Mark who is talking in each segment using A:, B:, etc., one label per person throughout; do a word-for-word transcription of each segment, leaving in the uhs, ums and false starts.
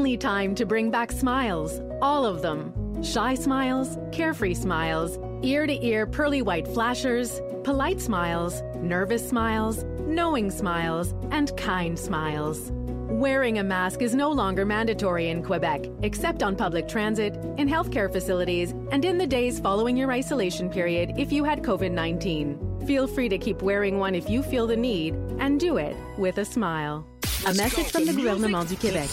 A: finally time to bring back smiles, all of them. Shy smiles, carefree smiles, ear-to-ear pearly white flashers, polite smiles, nervous smiles, knowing smiles, and kind smiles. Wearing a mask is no longer mandatory in Quebec, except on public transit, in healthcare facilities, and in the days following your isolation period if you had COVID nineteen. Feel free to keep wearing one if you feel the need, and do it with a smile. A message from the Gouvernement du Québec.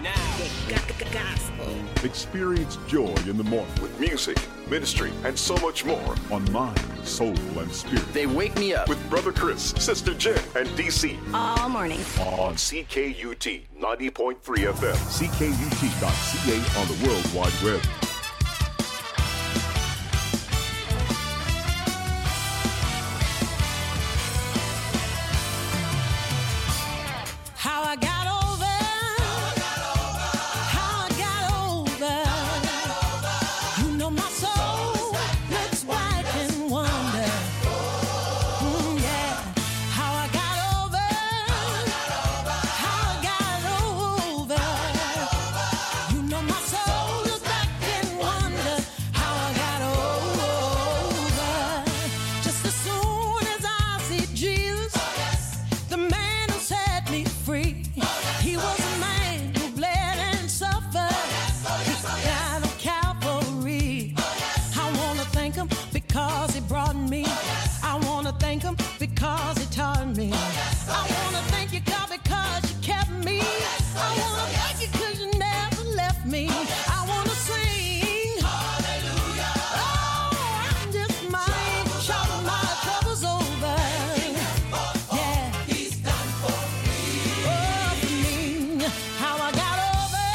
B: Experience joy in the morning with music, ministry, and so much more on Mind, Soul, and Spirit.
C: They wake me up
B: with Brother Chris, Sister Jen, and D C.
D: All morning.
B: On C K U T ninety point three F M. C K U T dot C A on the World Wide Web.
E: How I got over, how I got over, how I got over. You know my soul looks white and wonder. Mm, yeah. How I got over, how I got over. You know my soul looks back and wonder how I got over. Just as soon as I see Jesus, the man who set me free. He was a man who bled and suffered. He died on Calvary. I want to thank him because he brought me. I want to thank him because he taught me. I want to thank you, God, because you kept me. I want to thank you because you never left me. I want to sing hallelujah. Oh, I'm just mine. Shouting my troubles over. Yeah. He's done for me. Oh, for me. How I got over.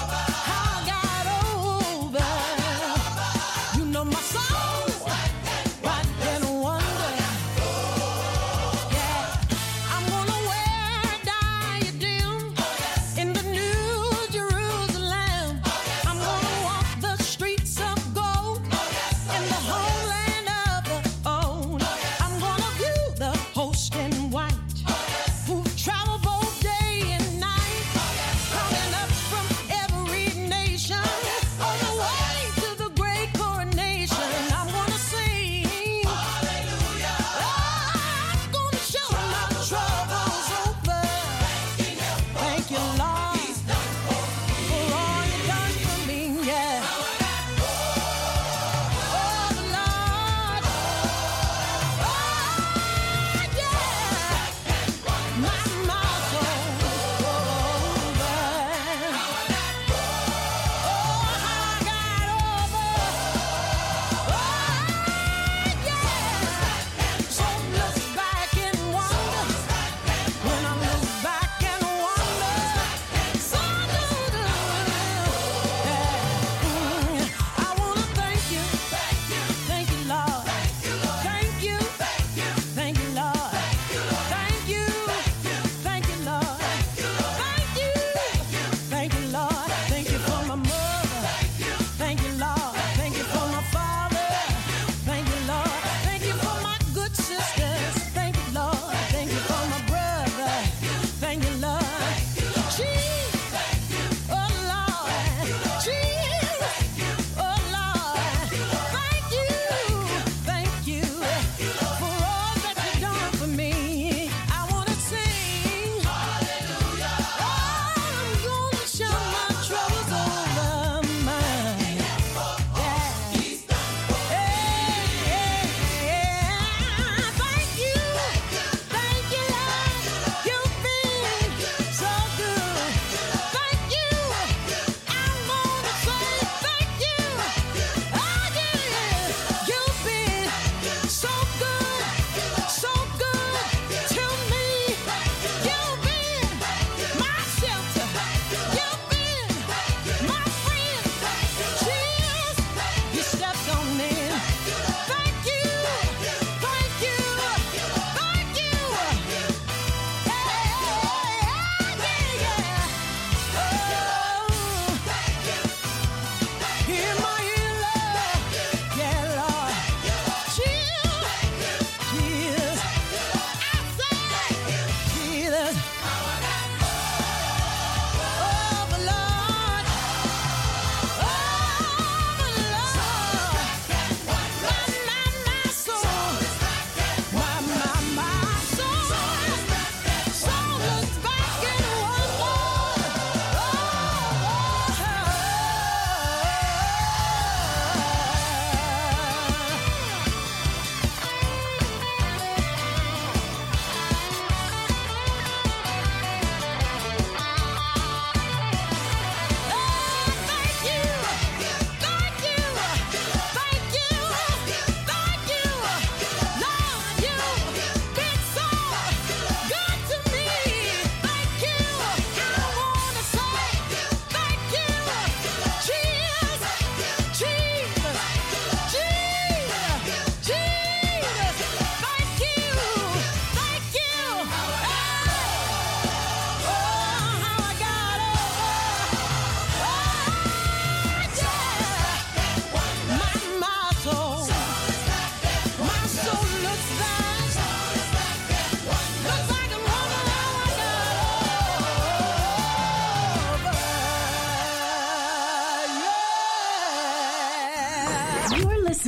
E: How I got over. You know my soul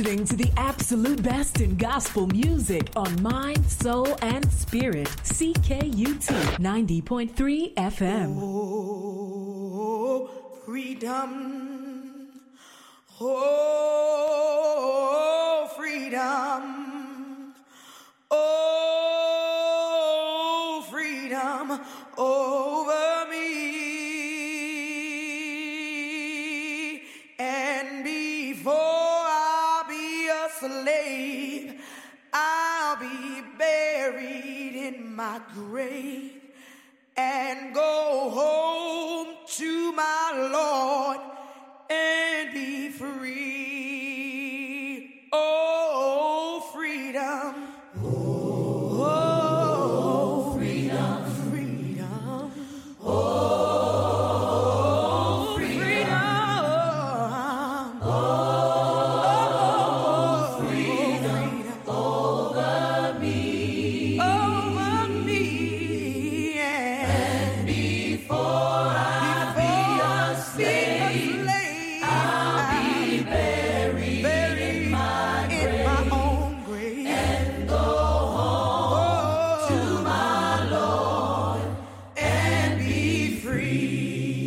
C: listening to the absolute best in gospel music on Mind, Soul, and Spirit. C K U T ninety point three F M.
E: Oh, freedom. Oh, freedom. Oh, freedom over me. And before I'll be a slave, I'll be buried in my grave and go home to my Lord and be free. Oh, freedom. Oh, freedom. Freedom. Oh, freedom. Oh, freedom over me. Over me. And before I be a slave, I'll be buried in my own grave and go home to my Lord and be free.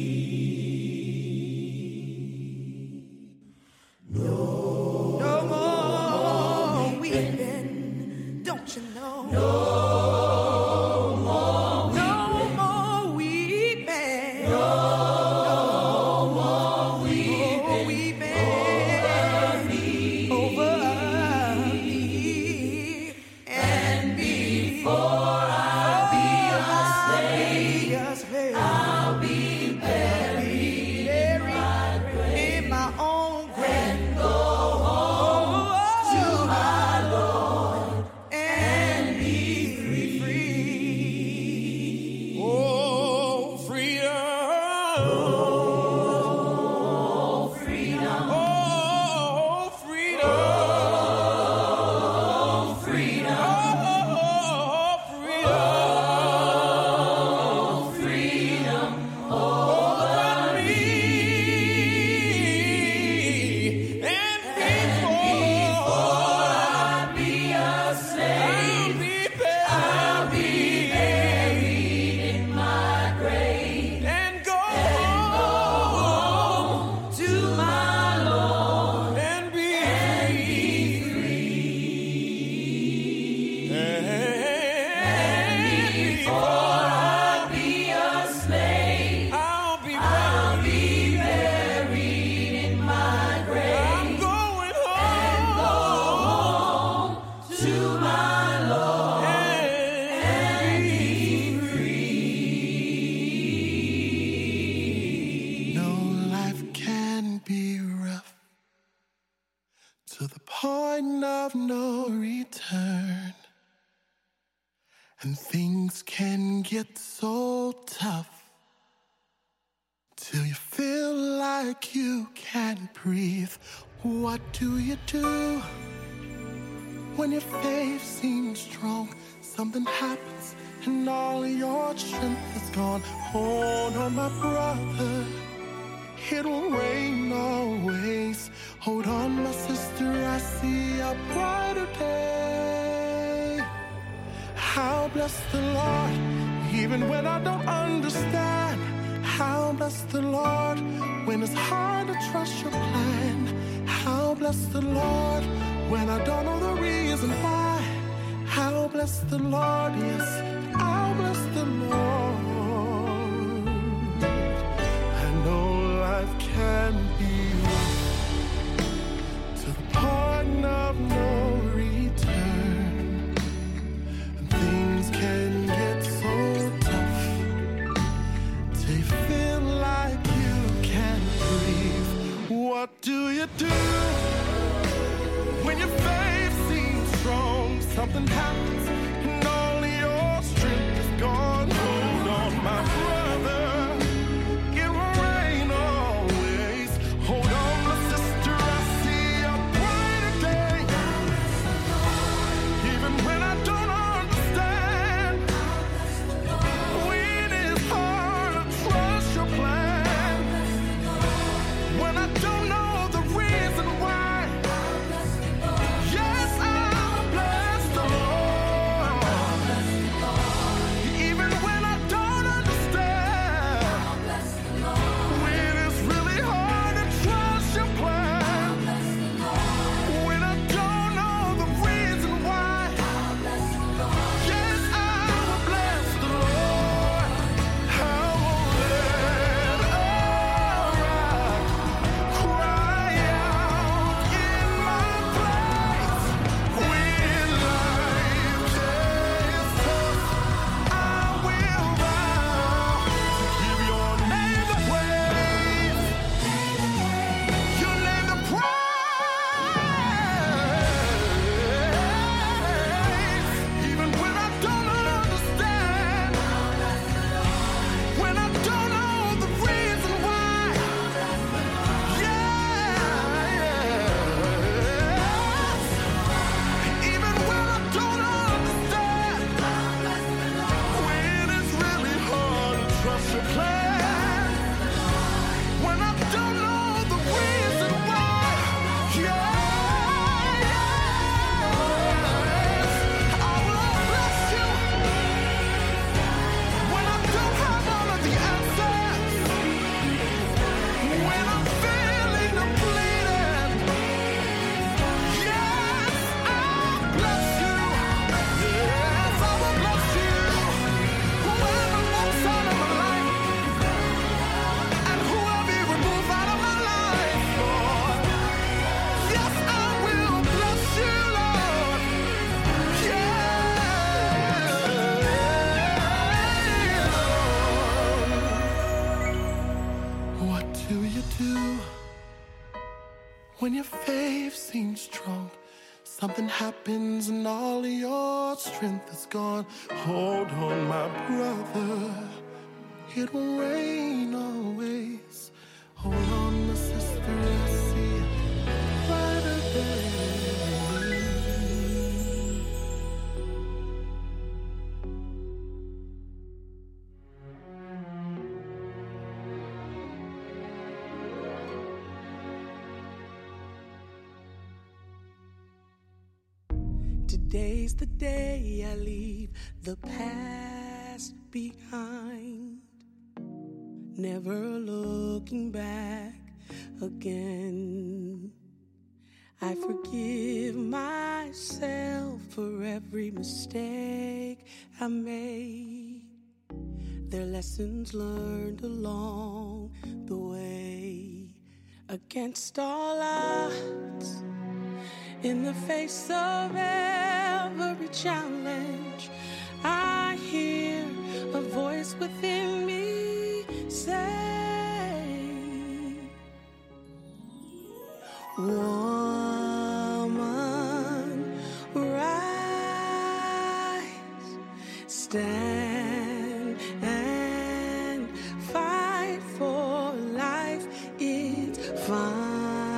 E: No, no more weeping, don't you know? No more weeping. No more weeping. No more weeping. Weeping over me. And before I be a slave, I'll be buried in my own grave and go home to my Lord and be free. Oh, freedom. Oh, freedom. Oh, freedom. Freedom. Oh, freedom. Freedom over me. And before I be a slave, I'll be buried in my grave and go home to my Lord and be free. And before I be a slave, I'll be buried in my grave. I'm going home to my Lord and be free.
D: No, life can be rough to the point of no return, and things can get so tough till you feel like you can't breathe. What do you do when your faith seems strong? Something happens and all your strength is gone. Hold on, my brother, it'll rain always. Hold on, my sister, I see a brighter day. How bless the Lord, even when I don't understand. How bless the Lord, when it's hard to trust your plan. How bless the Lord, when I don't know the reason why. How bless the Lord, yes, I'll bless the Lord. I know life can be rough to the point of no return, and things can get so tough till you feel like you can't breathe. What do you do when your faith seems strong? Something happens and all your strength is gone. Hold on, my brother, it will rain always. Hold on, my sister, I see a brighter day. Even when I don't understand, when it's hard to trust your plan, when I don't know the reason why. seems strong, something happens and all your strength is gone. Hold on, my brother, it will rain always. Hold on, my sister, I see brighter days.
E: Today's the day I leave the past behind, never looking back again. I forgive myself for every mistake I made. They're lessons learned along the way. Against all odds, in the face of every challenge, I hear a voice within me say, woman, rise, stand and fight for life. It's fine.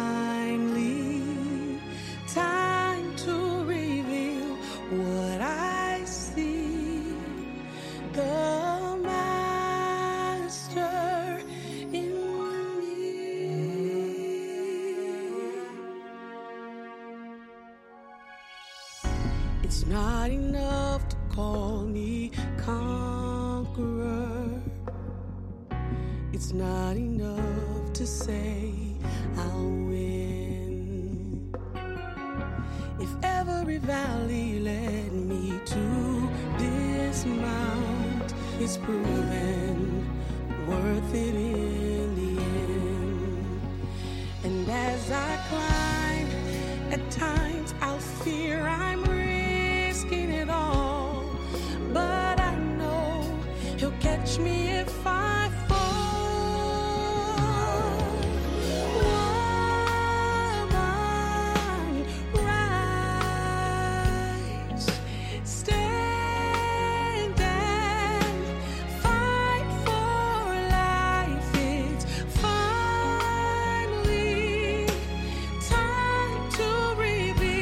E: It's not enough to call me conqueror. It's not enough to say I'll win. If every valley led me to dismount, it's proven worth it in the end. And as I climb, at times I'll fear I'm it all, but I know he'll catch me if I fall. Woman, rise, stand and fight for life. It's finally time to reveal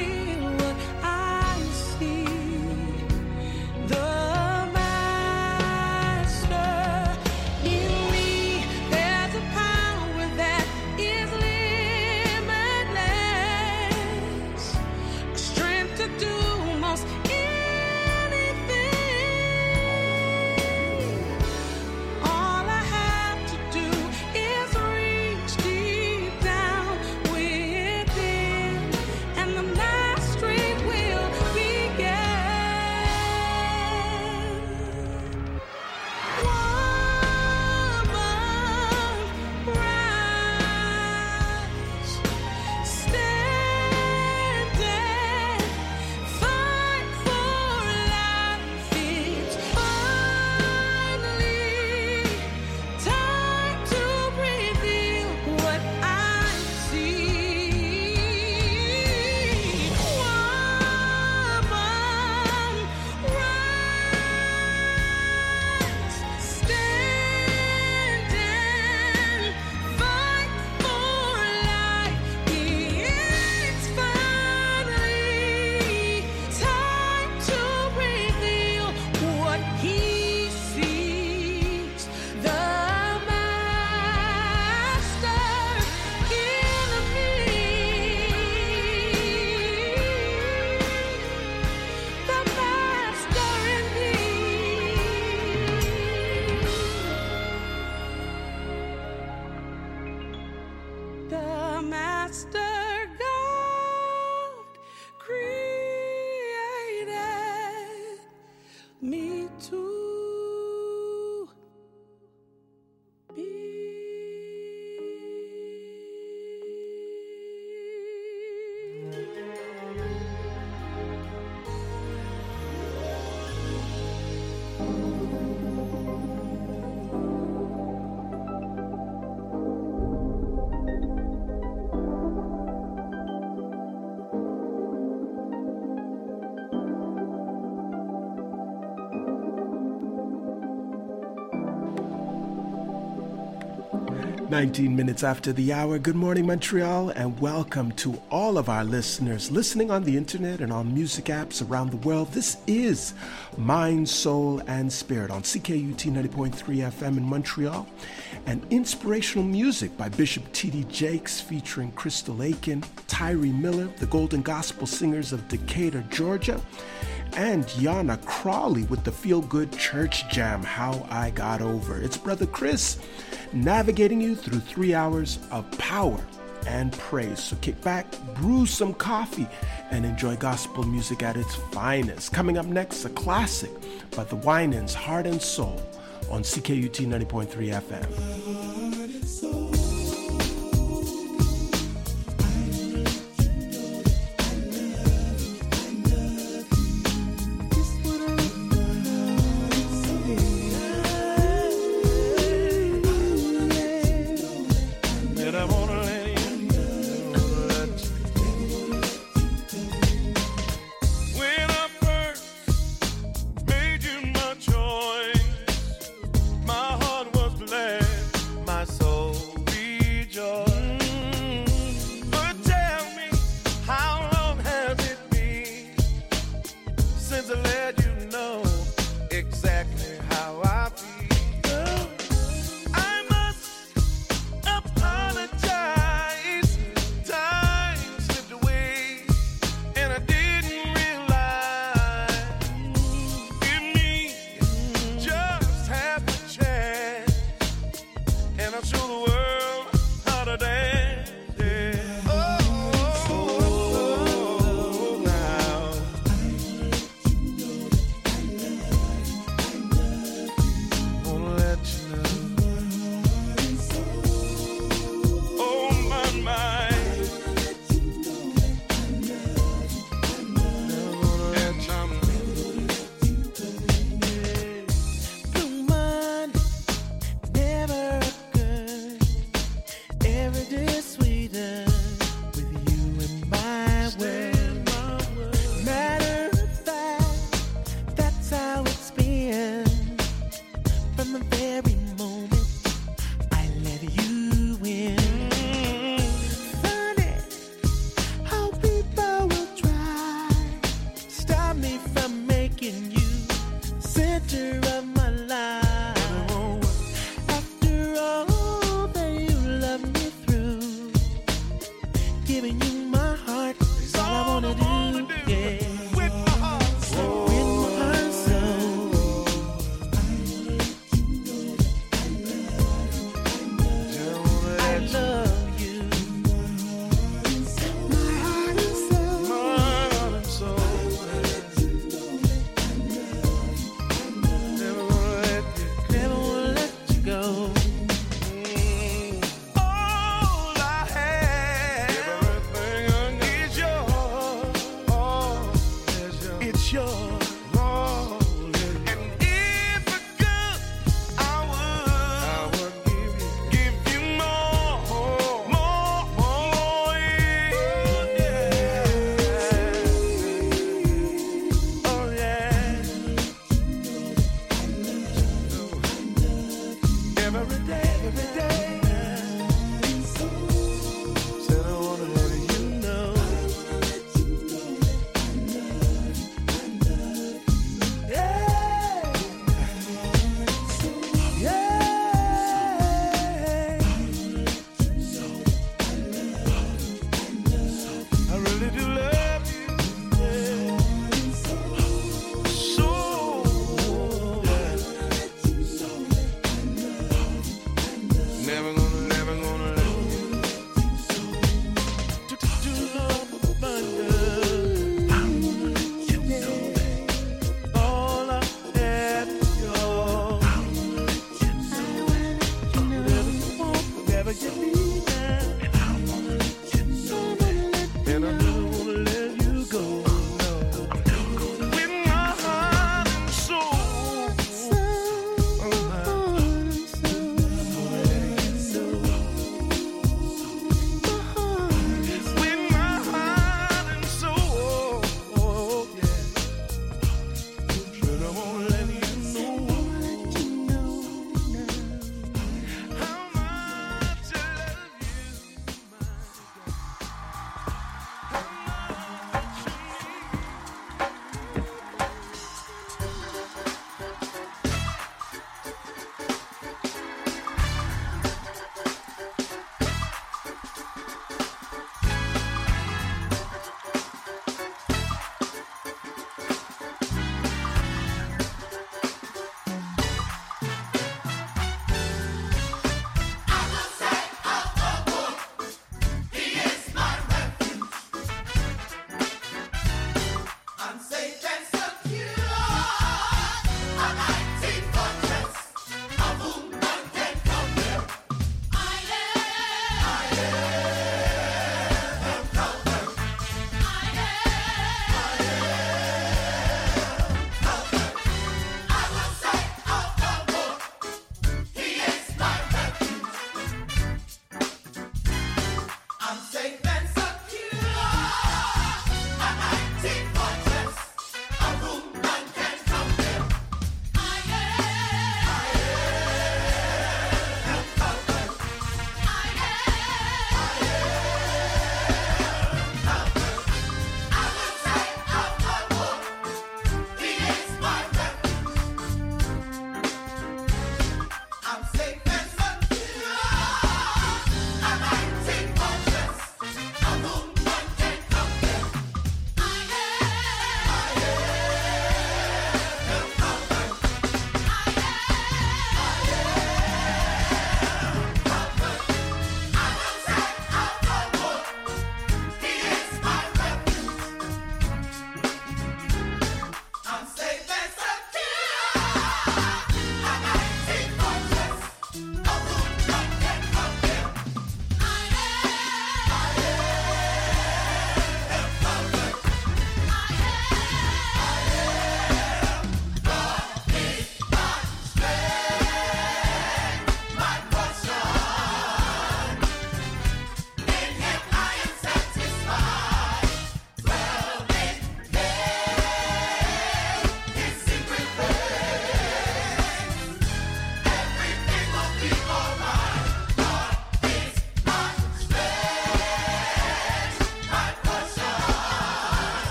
F: nineteen minutes after the hour. Good morning, Montreal, and welcome to all of our listeners listening on the internet and on music apps around the world. This is Mind, Soul, and Spirit on C K U T ninety point three F M in Montreal, and inspirational music by Bishop T D Jakes featuring Crystal Aiken, Tyree Miller, the Golden Gospel Singers of Decatur, Georgia, and Yana Crawley with the Feel Good Church Jam, How I Got Over. It's Brother Chris navigating you through three hours of power and praise. So kick back, brew some coffee, and enjoy gospel music at its finest. Coming up next, a classic by the Winans, Heart and Soul, on C K U T ninety point three F M.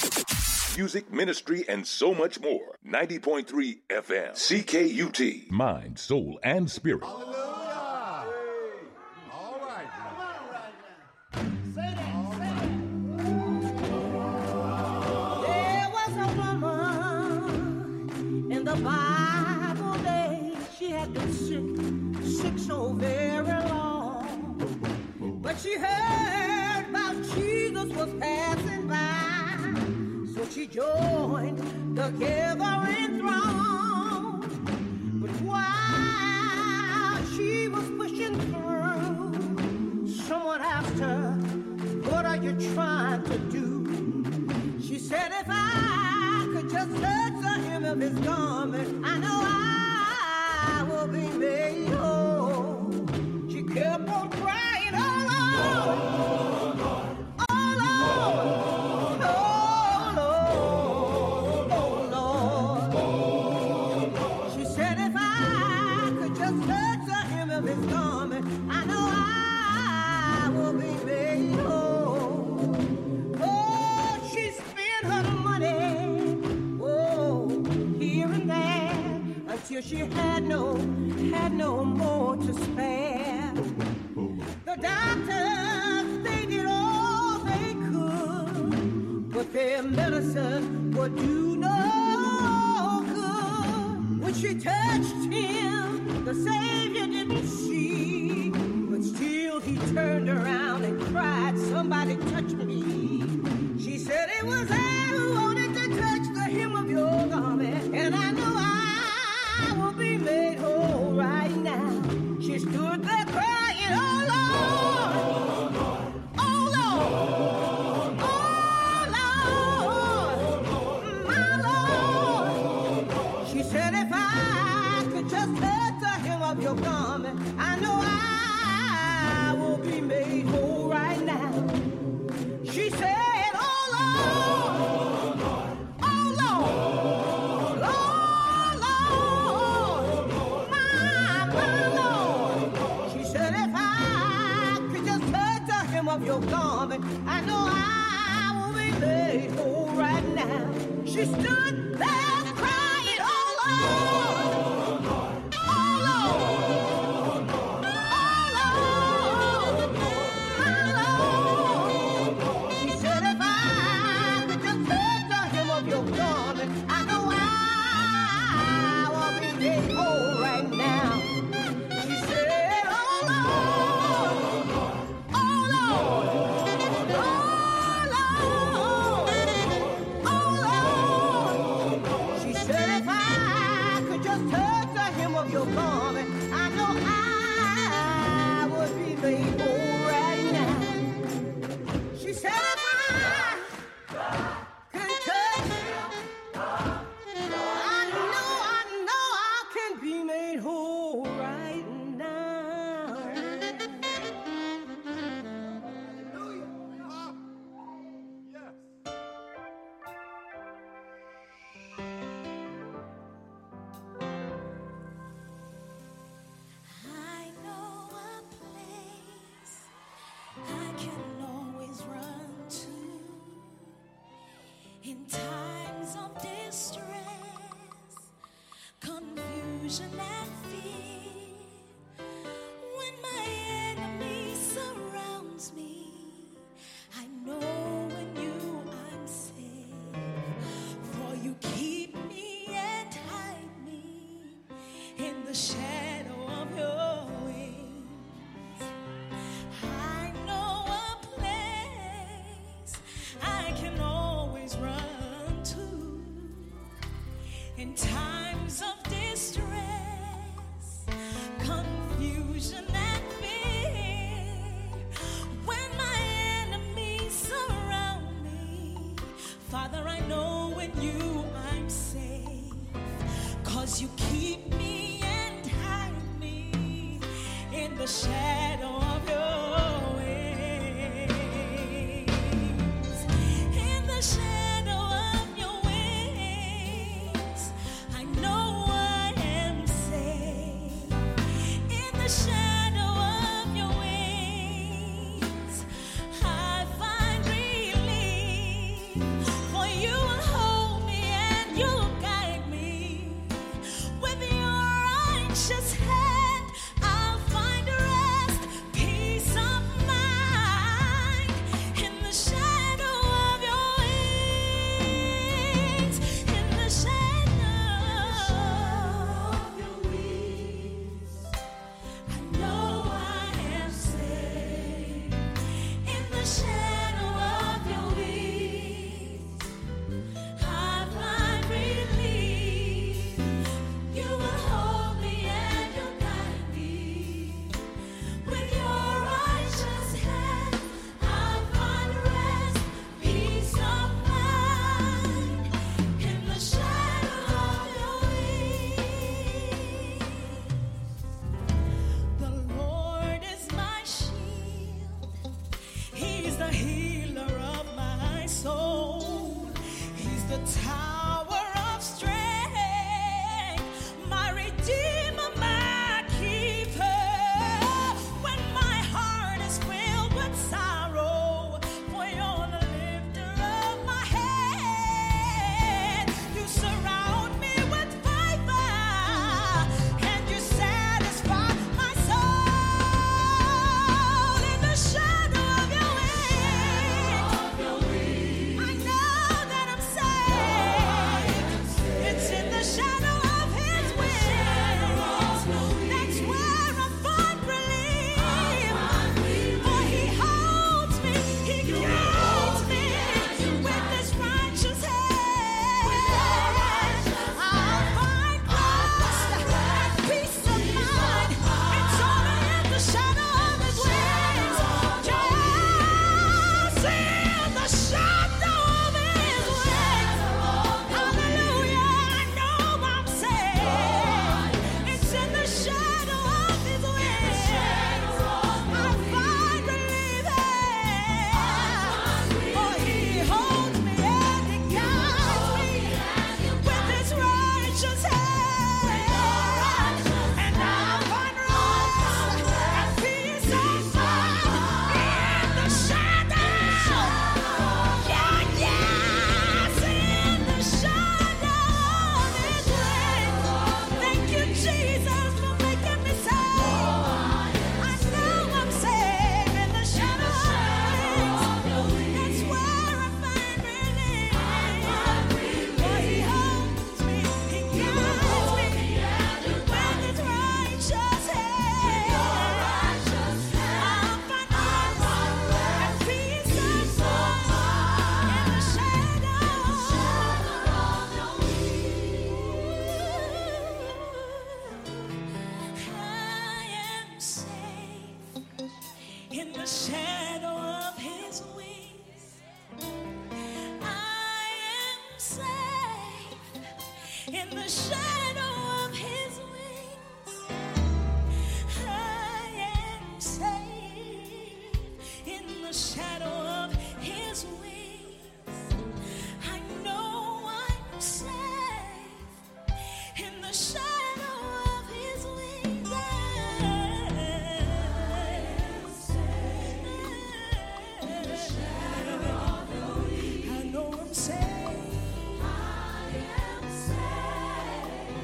G: Music, ministry, and so much more. ninety point three F M. C K U T. Mind, soul, and spirit.
H: Hallelujah. All right.
E: There was a woman in the Bible days. She had been sick, sick so very long. But she heard about Jesus was passing by. So she joined the gathering throng. But while she was pushing through, someone asked her, "What are you trying to do?" She said, "If I could just touch the hem of his garment, I know I will be made whole." She kept on crying, "Oh Lord, oh Lord, oh Lord, oh Lord." She said, "If I could just touch the hem of his garment, I know I will be made whole." Oh, she spent her money, oh, here and there, until she had no, had no more to spare. The doctors, they did all they could, but their medicine would do no good. When she touched him, the Savior didn't see, but still he turned around and cried, "Somebody touch me." She said, "It was I who wanted to touch the hem of your garment, and I know I will be made whole right now." She stood there crying, "Oh Lord, oh Lord, oh Lord, my Lord." She said, "If I could just touch the hem of your garment, I know I will be made whole right now." She said, "Oh Lord, oh Lord, oh Lord, my, my Lord." She said, "If I could just touch the hem of your garment, I know I will be made whole right now." She stood there crying, "Oh Lord, oh Lord, oh Lord, my Lord." She said, "If I could just touch the hem of your garment, I know I will be made whole right now." She said, "Oh Lord, oh Lord, oh Lord, oh Lord." She said, "If I could just touch the hem of your garment, I know I would be made whole right now." She said, "If I could touch him, I know, I know I can be made whole right now."
I: I know a place I can always run to in times of distress, confusion and fear. When my enemy surrounds me, I know in you I'm safe, for you keep me and hide me in the shadow of your wings. I know a place I can always run to in times of distress, confusion and fear. When my enemies surround me, Father, I know in you I'm safe, 'cause you keep me and hide me in the shadow of your wings. In the shadow of your wings, I know I am safe. In the shadow of your wings, I find relief. For
E: you will hold me and you'll guide me. With your righteous hand, I'll find rest, peace of mind in the shadow of your wings. In the shadow of your wings, I know I am safe. In the shadow of your wings, I find relief. You will hold me and you'll guide me. With your righteous hand, I'll find rest, peace of mind in the shadow of your wings. The Lord is my shield. He's the healer of my soul. He's the tower of strength, my redeemer, my keeper. When my heart is filled with sorrow, for you're the lifter of my head. You surround me with favor, and you satisfy my soul. In the shadow of your wings, I know that I'm safe. It's in the shadow of his wings. That's where I find relief. For he holds me, he guides me with his righteous hand. I'll find rest and peace of mind. It's only in the shadow of his wings. Just in the shadow of his wings. Hallelujah, I know I'm safe. It's in the shadow of his wings. I find relief. For he holds me and he guides me with his righteous hand. And I'll find rest and peace of mind in the shadow. Yeah, yes, in the shadow of his wings. Thank you, Jesus, for making me safe. I know I'm safe in the shadow of his wings. That's where I find relief. For he holds me, he guides me with his righteous hand. I'll find rest and peace of mind in the shadow of your wings. I am safe in the shadow of his wings. I am safe in the shadow of his wings. I am safe in the shadow of his wings. I know I'm safe in the shadow of his wings. I am safe in the shadow of your wings. I know I'm safe. I am safe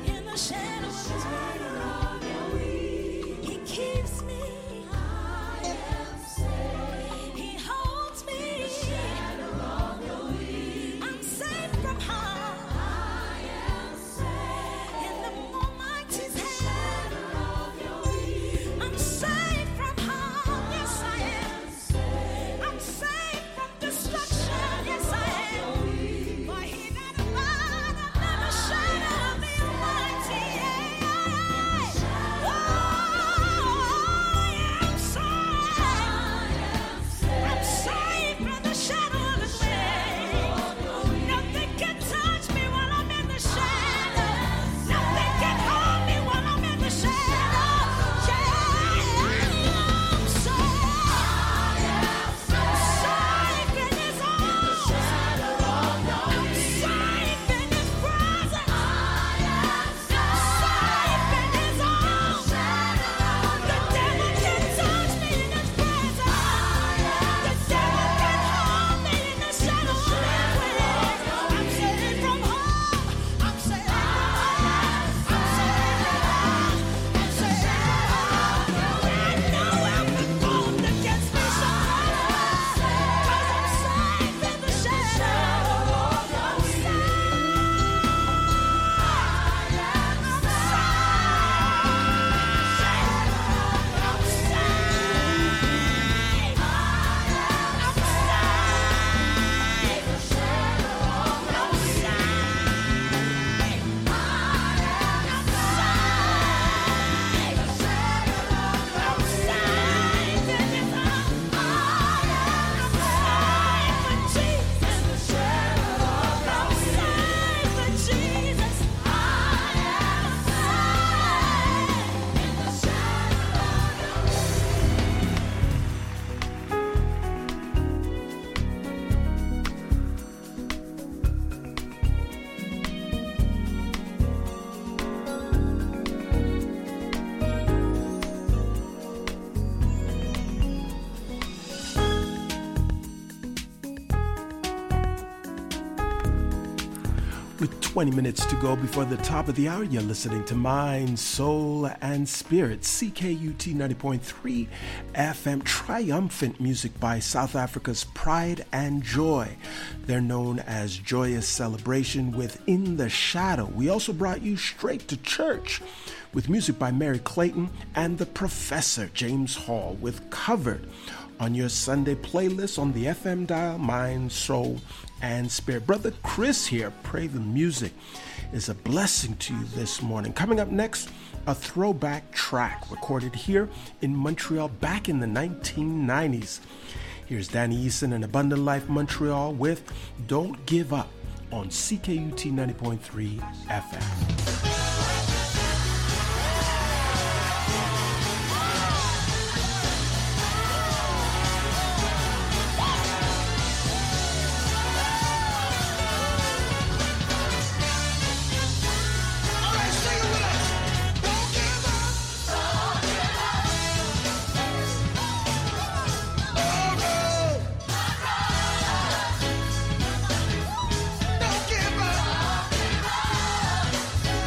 F: With twenty minutes to go before the top of the hour, you're listening to Mind, Soul, and Spirit, C K U T ninety point three F M, triumphant music by South Africa's Pride and Joy. They're known as Joyous Celebration with In the Shadow. We also brought you Straight to Church with music by Mary Clayton and the Professor James Hall with Covered on your Sunday playlist on the F M dial, Mind, Soul, and Spirit. Brother Chris here, Pray the Music is a blessing to you this morning. Coming up next, a throwback track recorded here in Montreal back in the nineteen nineties. Here's Danny Eason and Abundant Life Montreal with Don't Give Up on C K U T ninety point three F M.
D: Don't give up.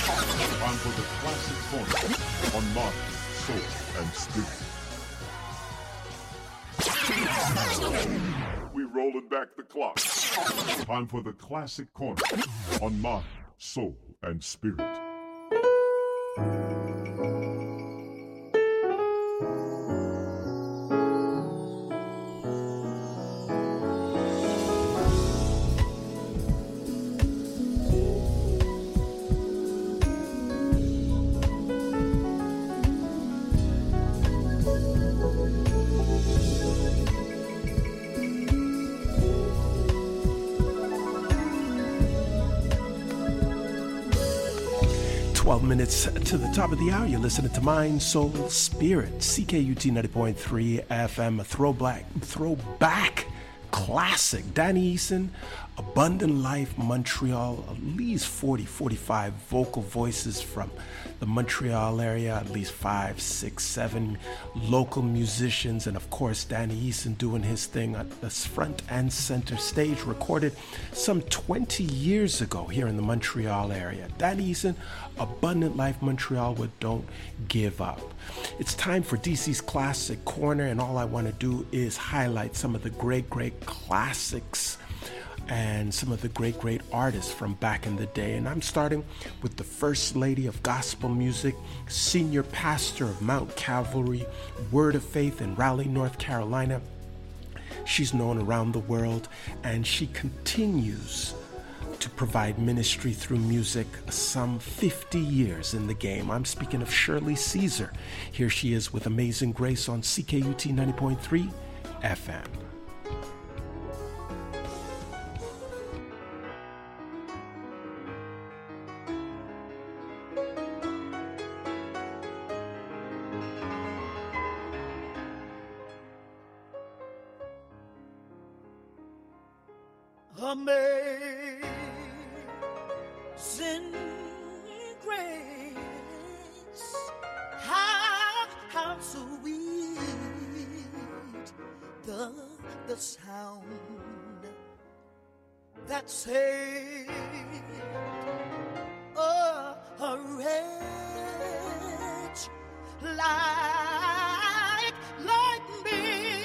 B: Time for the Classic Corner on Mind, Soul, and Spirit. We rolling back the clock. Time for the Classic Corner on Mind, Soul, and Spirit.
F: twelve minutes to the top of the hour. You're listening to Mind, Soul, Spirit, C K U T ninety point three F M, a throwback, throwback classic. Danny Eason, Abundant Life, Montreal, at least forty, forty-five vocal voices from the Montreal area, at least five, six, seven local musicians, and of course Danny Eason doing his thing at the front and center stage, recorded some twenty years ago here in the Montreal area. Danny Eason, Abundant Life, Montreal with Don't Give Up. It's time for D C's Classic Corner, and all I want to do is highlight some of the great, great classics and some of the great, great artists from back in the day. And I'm starting with the First Lady of Gospel Music, Senior Pastor of Mount Calvary, Word of Faith in Raleigh, North Carolina. She's known around the world, and she continues to provide ministry through music, some fifty years in the game. I'm speaking of Shirley Caesar. Here she is with Amazing Grace on C K U T ninety point three F M.
E: Amazing grace, how, how sweet the, the sound that saved a, a wretch like, like me.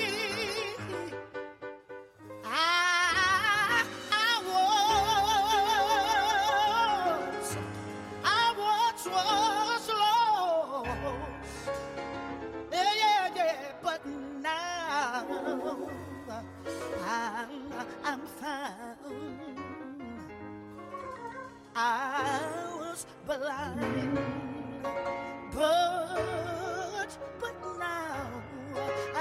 E: I'm found. I was blind, but but now I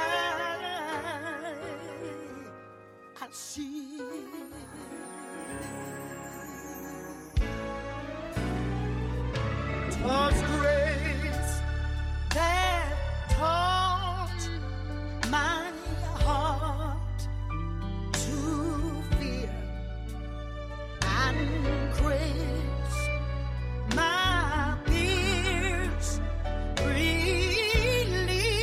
E: I see. God's grace that taught my heart grace, my peers relieve.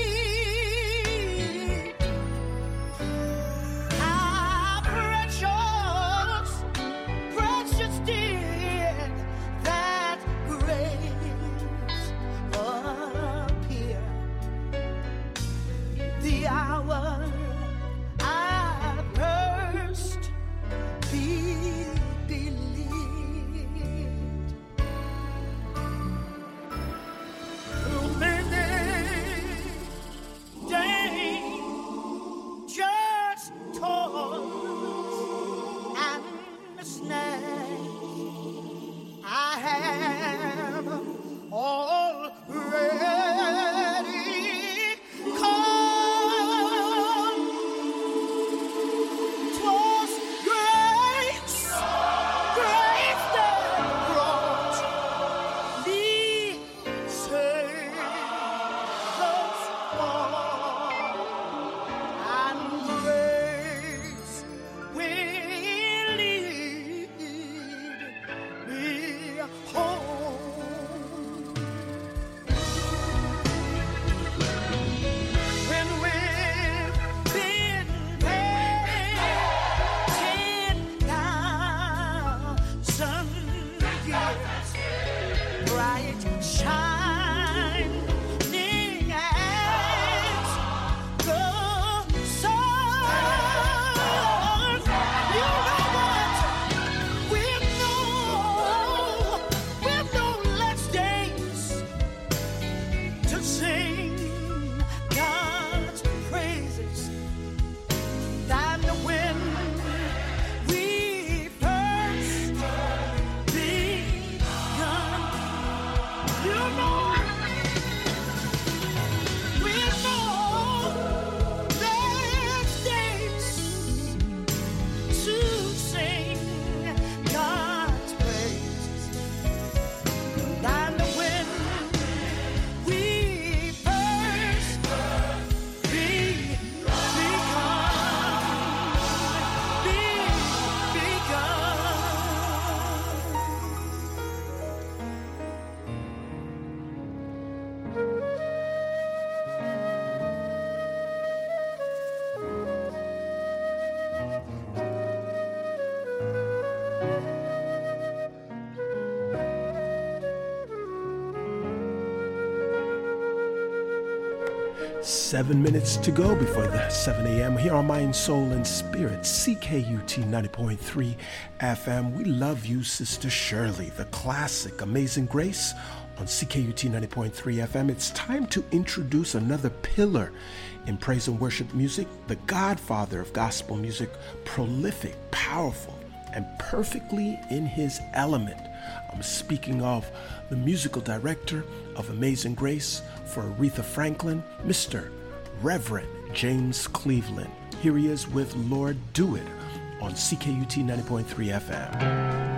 F: Seven minutes to go before the seven a.m. here on Mind, Soul, and Spirit, C K U T ninety point three F M. We love you, Sister Shirley, the classic Amazing Grace on C K U T ninety point three F M. It's time to introduce another pillar in praise and worship music, the godfather of gospel music, prolific, powerful, and perfectly in his element. I'm speaking of the musical director of Amazing Grace for Aretha Franklin, Mister Reverend James Cleveland. Here he is with Lord Do It on C K U T ninety point three F M.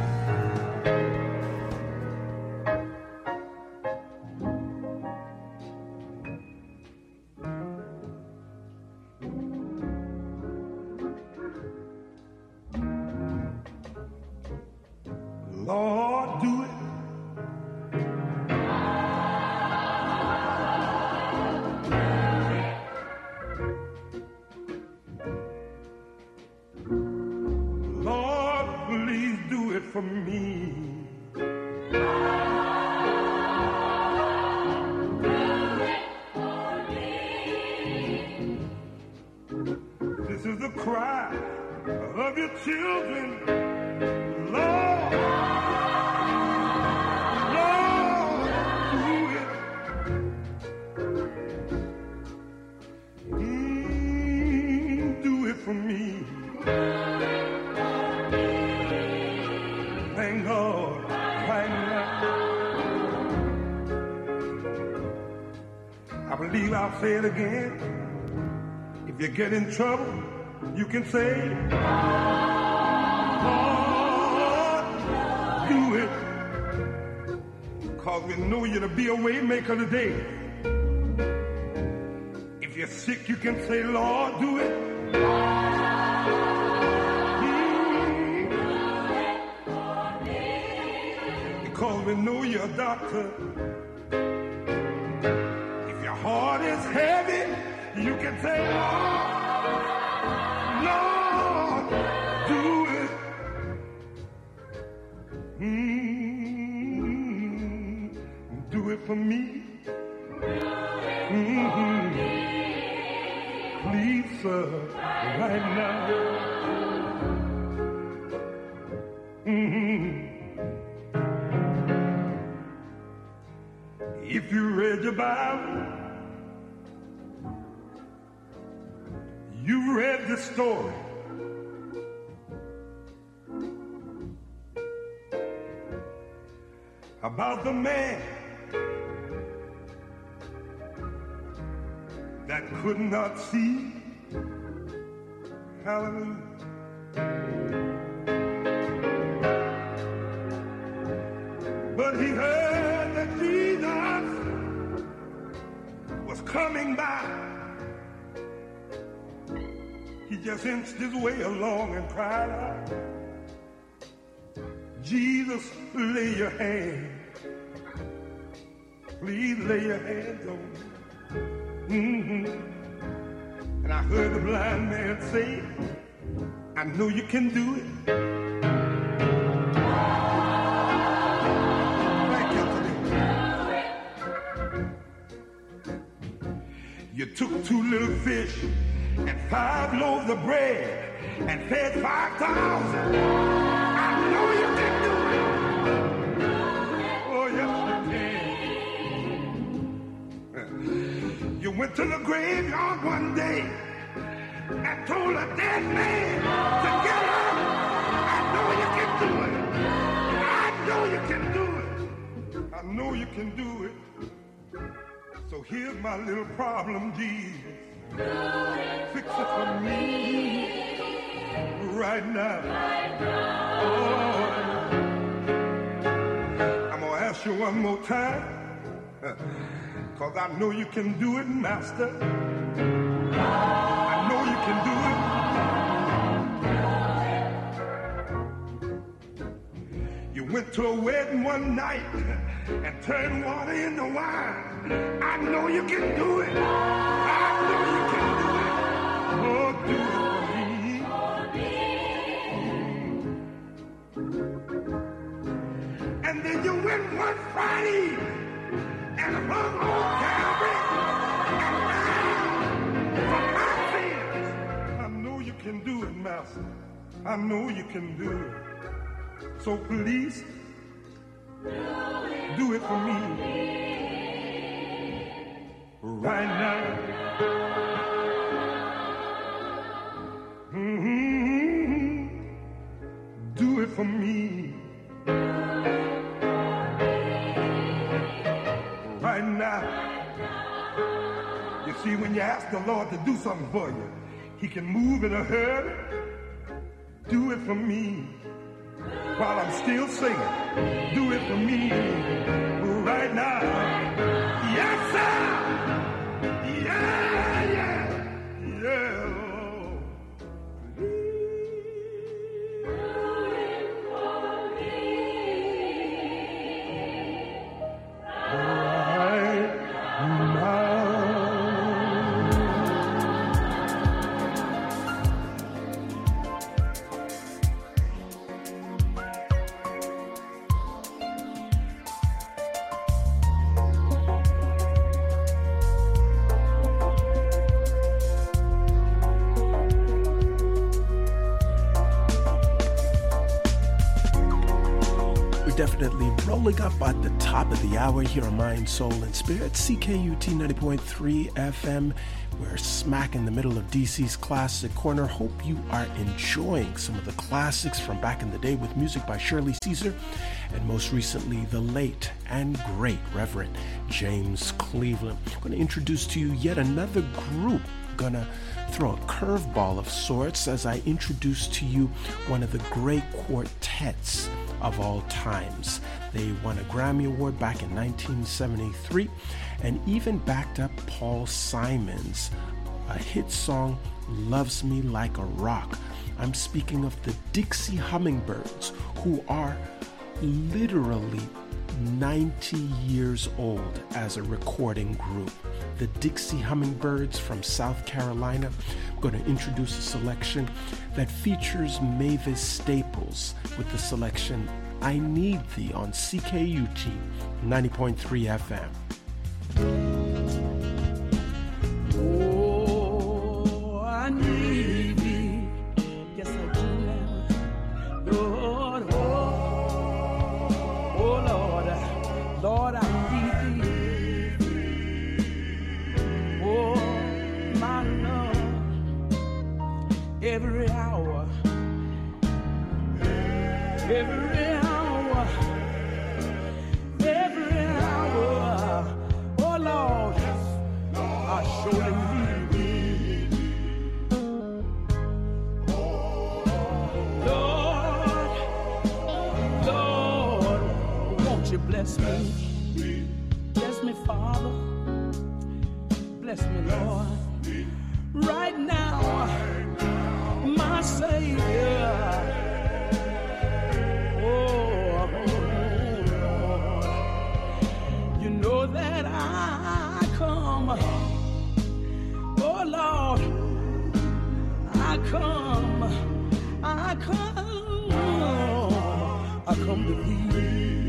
J: Lord, do it. Lord, please do it for me. This is the cry of your children. Lord, Lord, do it. Mm, do it for me. Thank God right now. I believe I'll say it again. If you get in trouble, you can say, Lord, do it. Because we know you to be a way maker today. If you're sick, you can say, Lord, do it. Mm. Because we know you're a doctor. If your heart is heavy, you can say, Lord, Lord, do it. Mm, do it for me. Mm-hmm. Please, sir, right now. Mm-hmm. If you read your Bible, you read the story about the man that could not see. Hallelujah. But he heard that Jesus was coming by. He just inched his way along and cried out, Jesus, lay your hand. Please lay your hands on me. Mm-hmm. And I heard the blind man say, I know you can do it. Thank you today. You took two little fish and five loaves of bread and fed five thousand. I know you can do it. Oh, yes, you can. You went to the graveyard one day and told a dead man to get up. I know you can do it. I know you can do it. I know you can do it. So here's my little problem, Jesus. Fix it for me right now. Oh, I'm gonna ask you one more time, cause I know you can do it, Master. I know you can do it. You went to a wedding one night and turned water into wine. I know you can do it. I know you can do it. Oh, do it for me. And then you went one Friday and hung on Calvary and for my sins. I know you can do it, Master. I know you can do it. So please, do it for me. Right now. Mm-hmm. Do it for me. Right now. You see, when you ask the Lord to do something for you, He can move in a hurry. Do it for me. While I'm still singing, do it for me. Right now. Yes, sir. Yeah, yeah, yeah.
F: Definitely rolling up at the top of the hour here on Mind, Soul, and Spirit. C K U T ninety point three F M. We're smack in the middle of D C's Classic Corner. Hope you are enjoying some of the classics from back in the day with music by Shirley Caesar, and most recently, the late and great Reverend James Cleveland. I'm going to introduce to you yet another group. Gonna throw a curveball of sorts as I introduce to you one of the great quartets of all times. They won a Grammy Award back in nineteen seventy-three and even backed up Paul Simon's a hit song, Loves Me Like a Rock. I'm speaking of the Dixie Hummingbirds, who are literally ninety years old as a recording group. The Dixie Hummingbirds from South Carolina. I'm going to introduce a selection that features Mavis Staples with the selection I Need Thee on C K U T ninety point three F M.
E: Oh, I need thee. Yes, I do now. Lord, oh, oh Lord, Lord, I need thee. Oh, my Lord, every hour, every hour, every hour. Oh Lord, I surely need thee. Lord, Lord, won't you bless me? Bless me, Father. Bless me, Lord. Right now, my Savior. Oh, Lord, you know that I come. Oh, Lord, I come. I come. I come to thee.